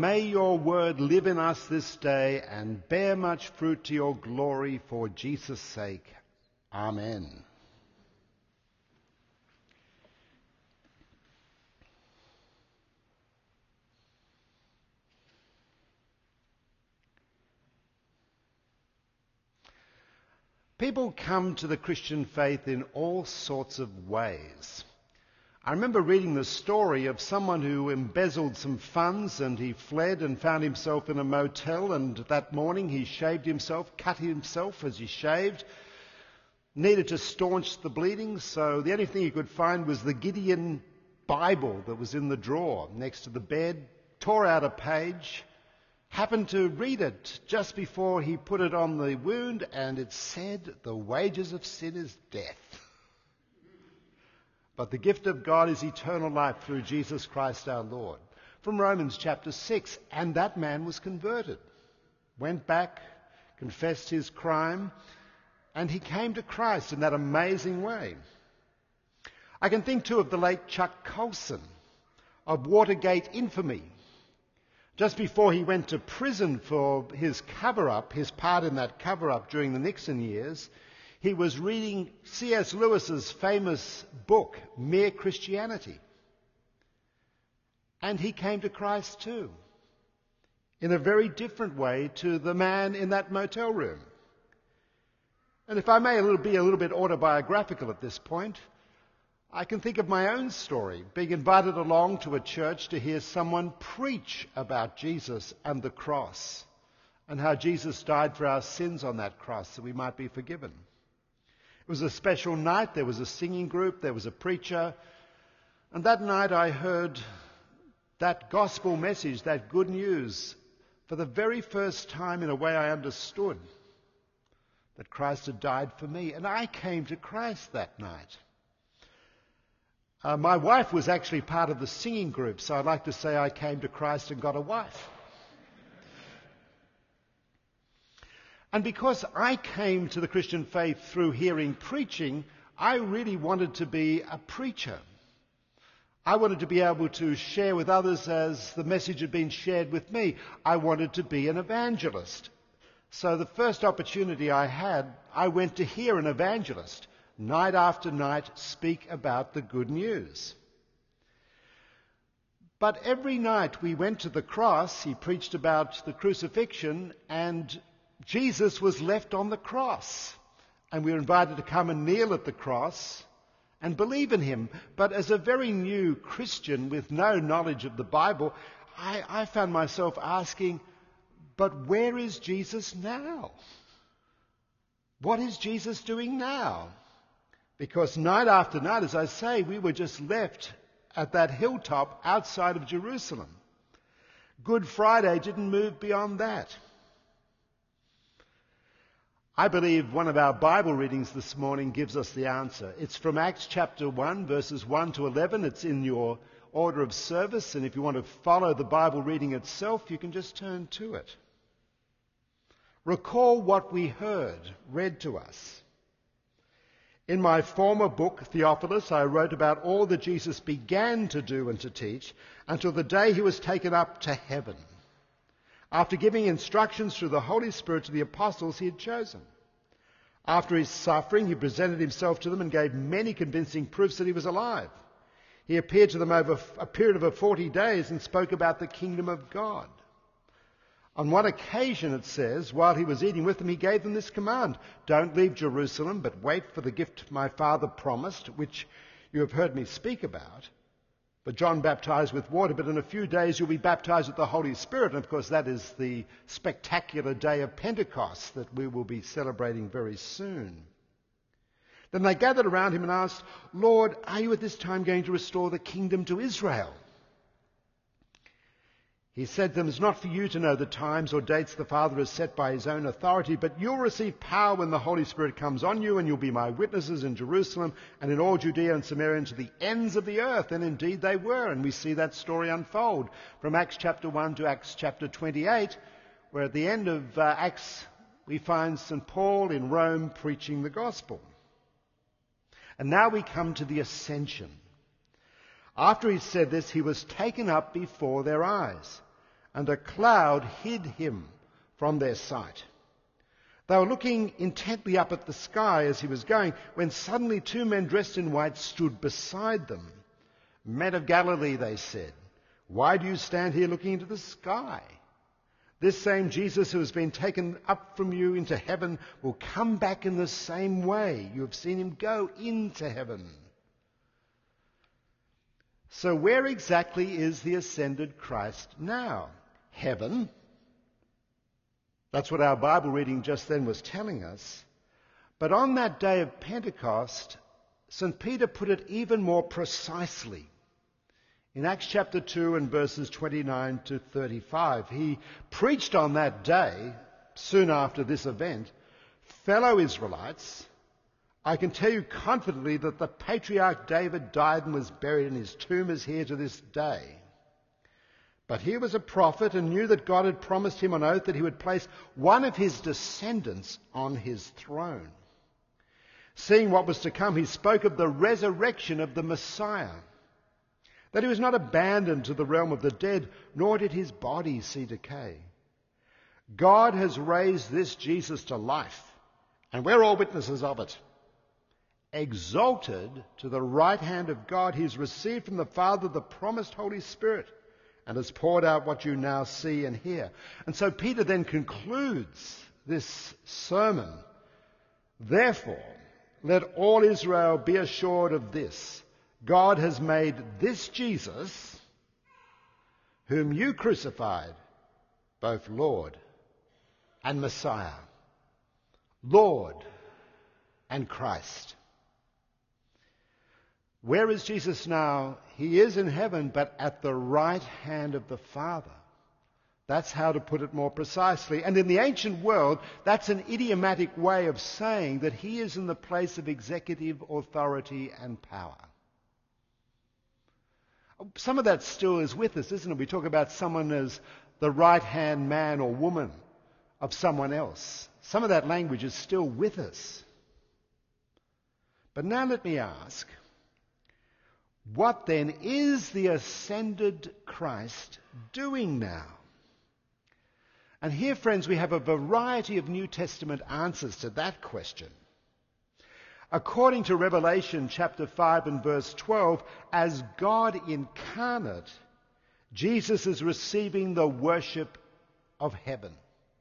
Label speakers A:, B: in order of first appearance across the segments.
A: may your word live in us this day and bear much fruit to your glory for Jesus' sake. Amen. People come to the Christian faith in all sorts of ways. I remember reading the story of someone who embezzled some funds and he fled and found himself in a motel, and that morning he shaved himself, cut himself as he shaved, needed to staunch the bleeding, so the only thing he could find was the Gideon Bible that was in the drawer next to the bed, tore out a page, happened to read it just before he put it on the wound, and it said, "The wages of sin is death. But the gift of God is eternal life through Jesus Christ our Lord." From Romans chapter 6. And that man was converted. Went back, confessed his crime, and he came to Christ in that amazing way. I can think too of the late Chuck Colson, of Watergate infamy. Just before he went to prison for his cover-up, his part in that cover-up during the Nixon years, he was reading C.S. Lewis's famous book, Mere Christianity. And he came to Christ too, in a very different way to the man in that motel room. And if I may be a little bit autobiographical at this point, I can think of my own story, being invited along to a church to hear someone preach about Jesus and the cross, and how Jesus died for our sins on that cross so we might be forgiven. It was a special night. There was a singing group. There was a preacher. And that night I heard that gospel message, that good news, for the very first time in a way I understood that Christ had died for me. And I came to Christ that night. My wife was actually part of the singing group, so I'd like to say I came to Christ and got a wife. And because I came to the Christian faith through hearing preaching, I really wanted to be a preacher. I wanted to be able to share with others as the message had been shared with me. I wanted to be an evangelist. So the first opportunity I had, I went to hear an evangelist, night after night, speak about the good news. But every night we went to the cross, he preached about the crucifixion, and Jesus was left on the cross, and we were invited to come and kneel at the cross and believe in him. But as a very new Christian with no knowledge of the Bible, I found myself asking, but where is Jesus now? What is Jesus doing now? Because night after night, as I say, we were just left at that hilltop outside of Jerusalem. Good Friday didn't move beyond that. I believe one of our Bible readings this morning gives us the answer. It's from Acts chapter 1, verses 1 to 11. It's in your order of service, and if you want to follow the Bible reading itself, you can just turn to it. Recall what we heard read to us. In my former book, Theophilus, I wrote about all that Jesus began to do and to teach until the day he was taken up to heaven, after giving instructions through the Holy Spirit to the apostles he had chosen. After his suffering, he presented himself to them and gave many convincing proofs that he was alive. He appeared to them over a period of 40 days and spoke about the kingdom of God. On one occasion, it says, while he was eating with them, he gave them this command: "Don't leave Jerusalem, but wait for the gift my Father promised, which you have heard me speak about. But John baptized with water, but in a few days you'll be baptized with the Holy Spirit." And of course, that is the spectacular day of Pentecost that we will be celebrating very soon. Then they gathered around him and asked, "Lord, are you at this time going to restore the kingdom to Israel?" He said to them, "It's not for you to know the times or dates the Father has set by his own authority, but you'll receive power when the Holy Spirit comes on you, and you'll be my witnesses in Jerusalem and in all Judea and Samaria and to the ends of the earth." And indeed they were, and we see that story unfold from Acts chapter 1 to Acts chapter 28, where at the end of Acts we find St. Paul in Rome preaching the gospel. And now we come to the ascension. After he said this, he was taken up before their eyes, and a cloud hid him from their sight. They were looking intently up at the sky as he was going, when suddenly 2 men dressed in white stood beside them. "Men of Galilee," they said, "why do you stand here looking into the sky? This same Jesus who has been taken up from you into heaven will come back in the same way you have seen him go into heaven." So where exactly is the ascended Christ now? Heaven. That's what our Bible reading just then was telling us. But on that day of Pentecost, St. Peter put it even more precisely. In Acts chapter 2 and verses 29 to 35, he preached on that day, soon after this event, "Fellow Israelites, I can tell you confidently that the patriarch David died and was buried, and his tomb is here to this day. But he was a prophet and knew that God had promised him on oath that he would place one of his descendants on his throne. Seeing what was to come, he spoke of the resurrection of the Messiah, that he was not abandoned to the realm of the dead, nor did his body see decay. God has raised this Jesus to life, and we're all witnesses of it. Exalted to the right hand of God, he has received from the Father the promised Holy Spirit, and has poured out what you now see and hear." And so Peter then concludes this sermon. "Therefore, let all Israel be assured of this. God has made this Jesus, whom you crucified, both Lord and Messiah." Lord and Christ. Where is Jesus now? He is in heaven, but at the right hand of the Father. That's how to put it more precisely. And in the ancient world, that's an idiomatic way of saying that he is in the place of executive authority and power. Some of that still is with us, isn't it? We talk about someone as the right-hand man or woman of someone else. Some of that language is still with us. But now let me ask, what then is the ascended Christ doing now? And here, friends, we have a variety of New Testament answers to that question. According to Revelation chapter 5 and verse 12, as God incarnate, Jesus is receiving the worship of heaven.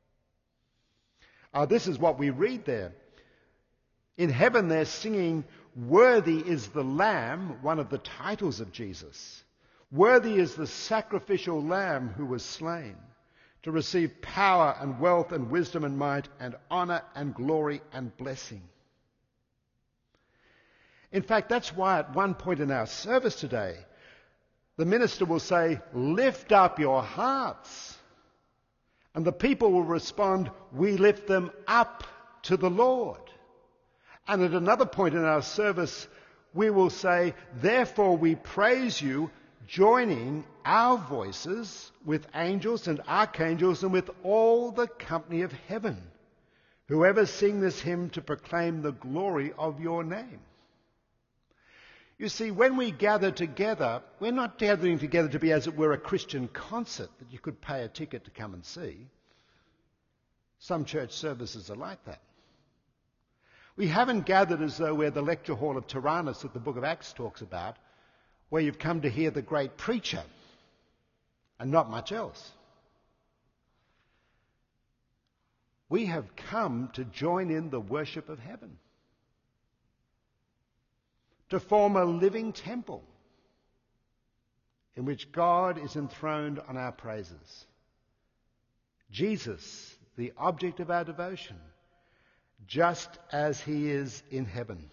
A: This is what we read there. In heaven they're singing, "Worthy is the Lamb," one of the titles of Jesus. "Worthy is the sacrificial Lamb who was slain, to receive power and wealth and wisdom and might and honor and glory and blessing." In fact, that's why at one point in our service today, the minister will say, "Lift up your hearts." And the people will respond, "We lift them up to the Lord." And at another point in our service, we will say, "Therefore we praise you," joining our voices with angels and archangels and with all the company of heaven, whoever sing this hymn to proclaim the glory of your name. You see, when we gather together, we're not gathering together to be, as it were, a Christian concert that you could pay a ticket to come and see. Some church services are like that. We haven't gathered as though we're the lecture hall of Tyrannus that the book of Acts talks about, where you've come to hear the great preacher and not much else. We have come to join in the worship of heaven, to form a living temple in which God is enthroned on our praises. Jesus, the object of our devotion, just as he is in heaven.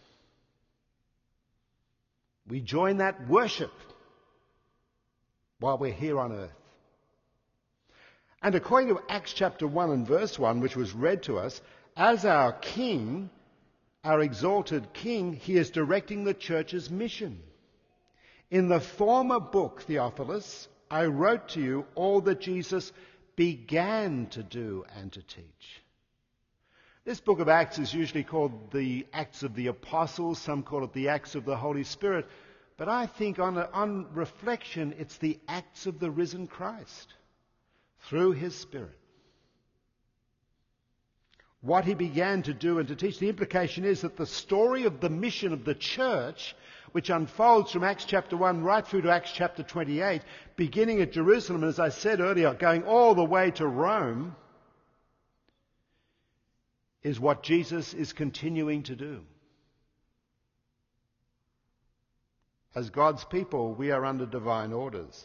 A: We join that worship while we're here on earth. And according to Acts chapter 1 and verse 1, which was read to us, as our King, our exalted King, he is directing the church's mission. In the former book, Theophilus, I wrote to you all that Jesus began to do and to teach. This book of Acts is usually called the Acts of the Apostles. Some call it the Acts of the Holy Spirit. But I think on reflection, it's the Acts of the risen Christ. through his Spirit. What he began to do and to teach. The implication is that the story of the mission of the church, which unfolds from Acts chapter 1 right through to Acts chapter 28, beginning at Jerusalem, and as I said earlier, going all the way to Rome, is what Jesus is continuing to do. As God's people, we are under divine orders.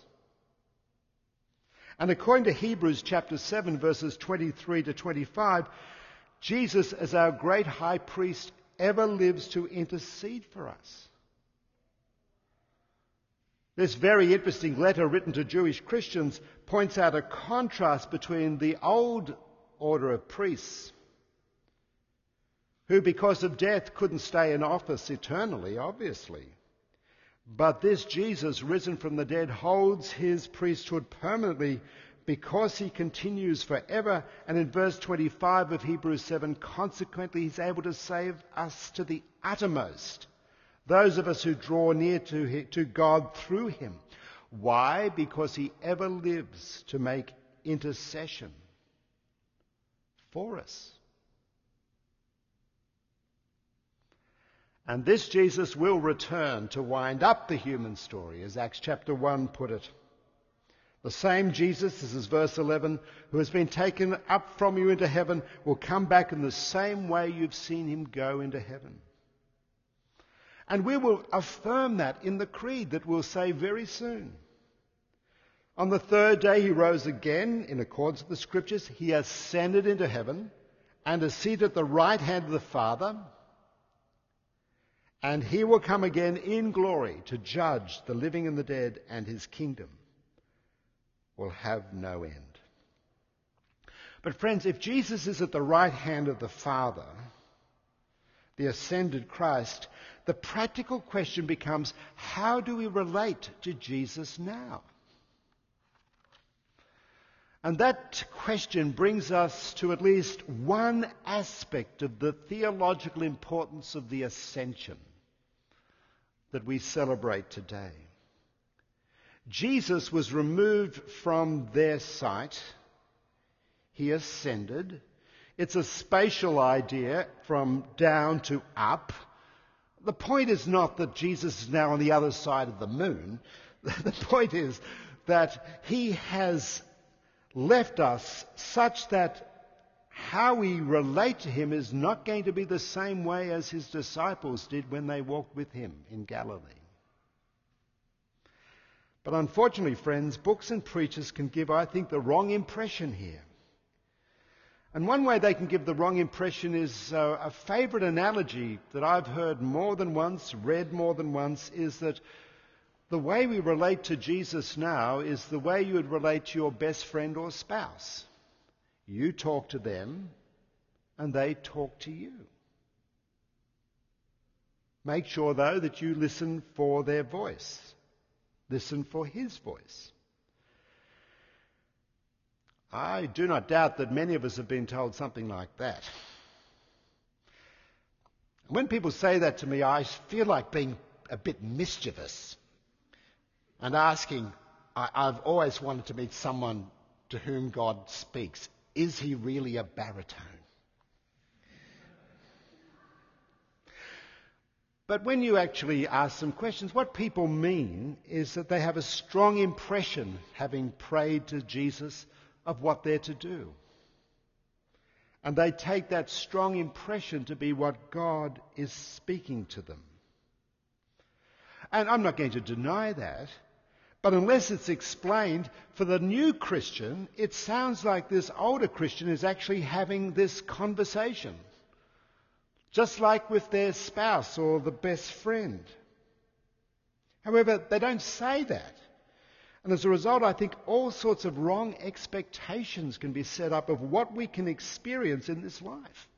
A: And according to Hebrews chapter 7, verses 23 to 25, Jesus, as our great high priest, ever lives to intercede for us. This very interesting letter written to Jewish Christians points out a contrast between the old order of priests, who because of death couldn't stay in office eternally, obviously. But this Jesus, risen from the dead, holds his priesthood permanently because he continues forever. And in verse 25 of Hebrews 7, consequently, he's able to save us to the uttermost, those of us who draw near to God through him. Why? Because he ever lives to make intercession for us. And this Jesus will return to wind up the human story, as Acts chapter 1 put it. The same Jesus, this is verse 11, who has been taken up from you into heaven, will come back in the same way you've seen him go into heaven. And we will affirm that in the creed that we'll say very soon. On the third day he rose again, in accordance with the Scriptures. He ascended into heaven and is seated at the right hand of the Father. And he will come again in glory to judge the living and the dead, and his kingdom will have no end. But friends, if Jesus is at the right hand of the Father, the ascended Christ, the practical question becomes, how do we relate to Jesus now? And that question brings us to at least one aspect of the theological importance of the ascension that we celebrate today. Jesus was removed from their sight. He ascended. It's a spatial idea from down to up. The point is not that Jesus is now on the other side of the moon. The point is that he has left us such that how we relate to him is not going to be the same way as his disciples did when they walked with him in Galilee. But unfortunately, friends, books and preachers can give, I think, the wrong impression here. And one way they can give the wrong impression is a favourite analogy that I've heard more than once, read more than once, is that the way we relate to Jesus now is the way you would relate to your best friend or spouse. You talk to them and they talk to you. Make sure, though, that you listen for their voice. Listen for his voice. I do not doubt that many of us have been told something like that. When people say that to me, I feel like being a bit mischievous and asking, I've always wanted to meet someone to whom God speaks. Is he really a baritone? But when you actually ask them questions, what people mean is that they have a strong impression, having prayed to Jesus, of what they're to do. And they take that strong impression to be what God is speaking to them. And I'm not going to deny that, but unless it's explained, for the new Christian, it sounds like this older Christian is actually having this conversation, just like with their spouse or the best friend. However, they don't say that. And as a result, I think all sorts of wrong expectations can be set up of what we can experience in this life.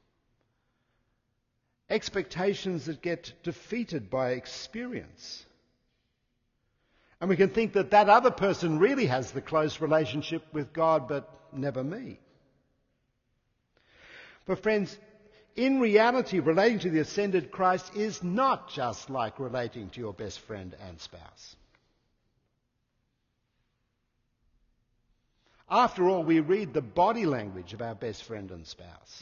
A: Expectations that get defeated by experience. And we can think that that other person really has the close relationship with God, but never me. But friends, in reality, relating to the ascended Christ is not just like relating to your best friend and spouse. After all, we read the body language of our best friend and spouse,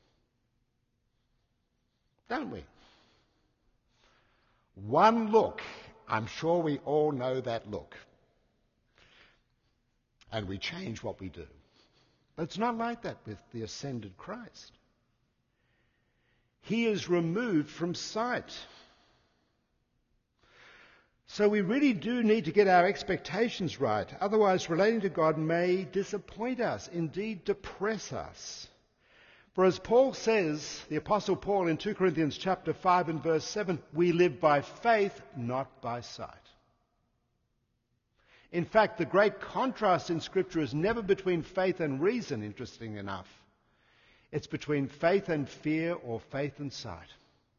A: don't we? One look, I'm sure we all know that look. And we change what we do. But it's not like that with the ascended Christ. He is removed from sight. So we really do need to get our expectations right. Otherwise, relating to God may disappoint us, indeed depress us. For as Paul says, the Apostle Paul in 2 Corinthians chapter 5 and verse 7, we live by faith, not by sight. In fact, the great contrast in Scripture is never between faith and reason, interesting enough. It's between faith and fear or faith and sight.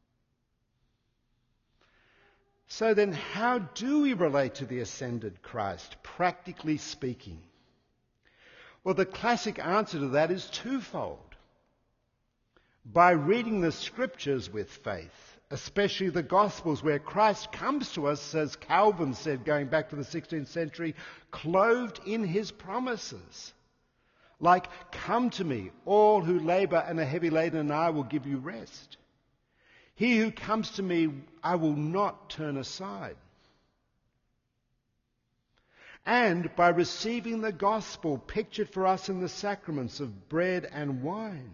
A: So then, how do we relate to the ascended Christ, practically speaking? Well, the classic answer to that is twofold. By reading the Scriptures with faith, especially the Gospels, where Christ comes to us, as Calvin said, going back to the 16th century, clothed in his promises. Like, come to me, all who labour and are heavy laden, and I will give you rest. He who comes to me, I will not turn aside. And by receiving the gospel pictured for us in the sacraments of bread and wine.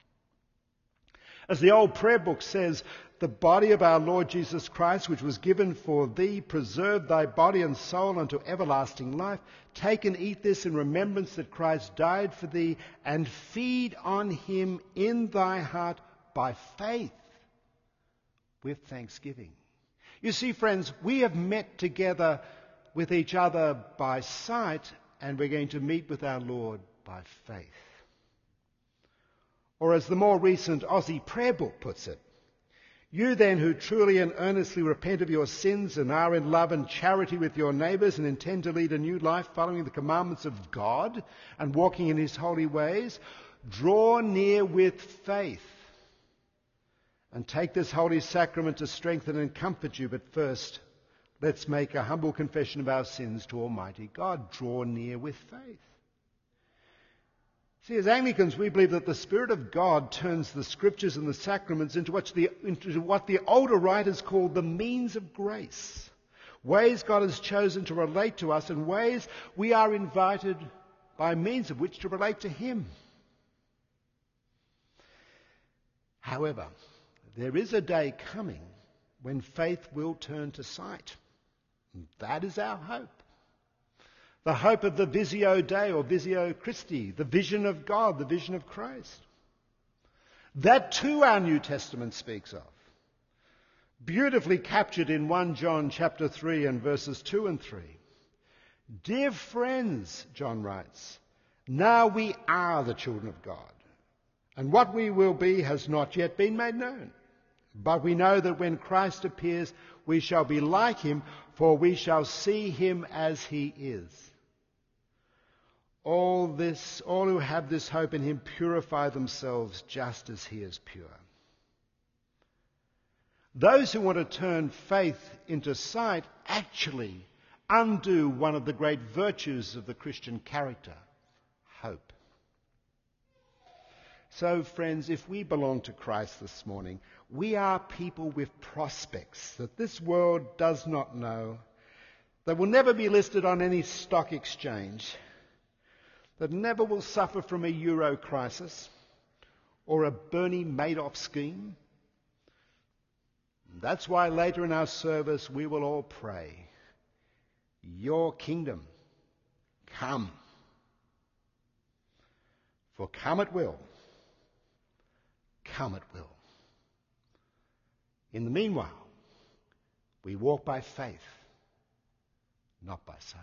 A: As the old prayer book says, the body of our Lord Jesus Christ, which was given for thee, preserve thy body and soul unto everlasting life. Take and eat this in remembrance that Christ died for thee, and feed on him in thy heart by faith with thanksgiving. You see, friends, we have met together with each other by sight, and we're going to meet with our Lord by faith. Or as the more recent Aussie prayer book puts it, you then who truly and earnestly repent of your sins and are in love and charity with your neighbours and intend to lead a new life following the commandments of God and walking in his holy ways, draw near with faith and take this holy sacrament to strengthen and comfort you. But first, let's make a humble confession of our sins to Almighty God. Draw near with faith. See, as Anglicans, we believe that the Spirit of God turns the Scriptures and the sacraments into what the older writers called the means of grace. Ways God has chosen to relate to us and ways we are invited by means of which to relate to him. However, there is a day coming when faith will turn to sight. And that is our hope. The hope of the Visio Dei or Visio Christi, the vision of God, the vision of Christ. That too our New Testament speaks of. Beautifully captured in 1 John chapter 3 and verses 2 and 3. Dear friends, John writes, now we are the children of God, and what we will be has not yet been made known. But we know that when Christ appears, we shall be like him, for we shall see him as he is. All who have this hope in him purify themselves just as he is pure. Those who want to turn faith into sight actually undo one of the great virtues of the Christian character, hope. So, friends, if we belong to Christ this morning, we are people with prospects that this world does not know, that will never be listed on any stock exchange, that never will suffer from a euro crisis or a Bernie Madoff scheme. That's why later in our service we will all pray, your kingdom come. For come it will. Come it will. In the meanwhile, we walk by faith, not by sight.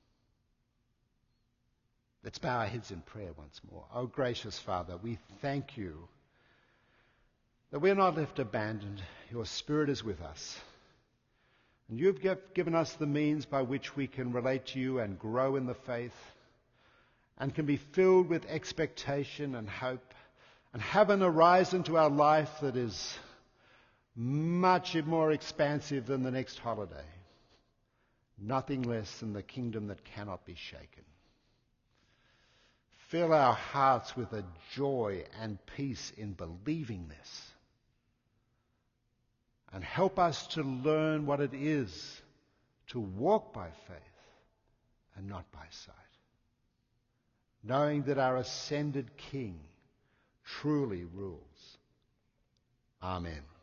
A: Let's bow our heads in prayer once more. Oh, gracious Father, we thank you that we're not left abandoned. Your Spirit is with us. And you've given us the means by which we can relate to you and grow in the faith and can be filled with expectation and hope and have an horizon to our life that is much more expansive than the next holiday. Nothing less than the kingdom that cannot be shaken. Fill our hearts with a joy and peace in believing this. And help us to learn what it is to walk by faith and not by sight, knowing that our ascended King truly rules. Amen.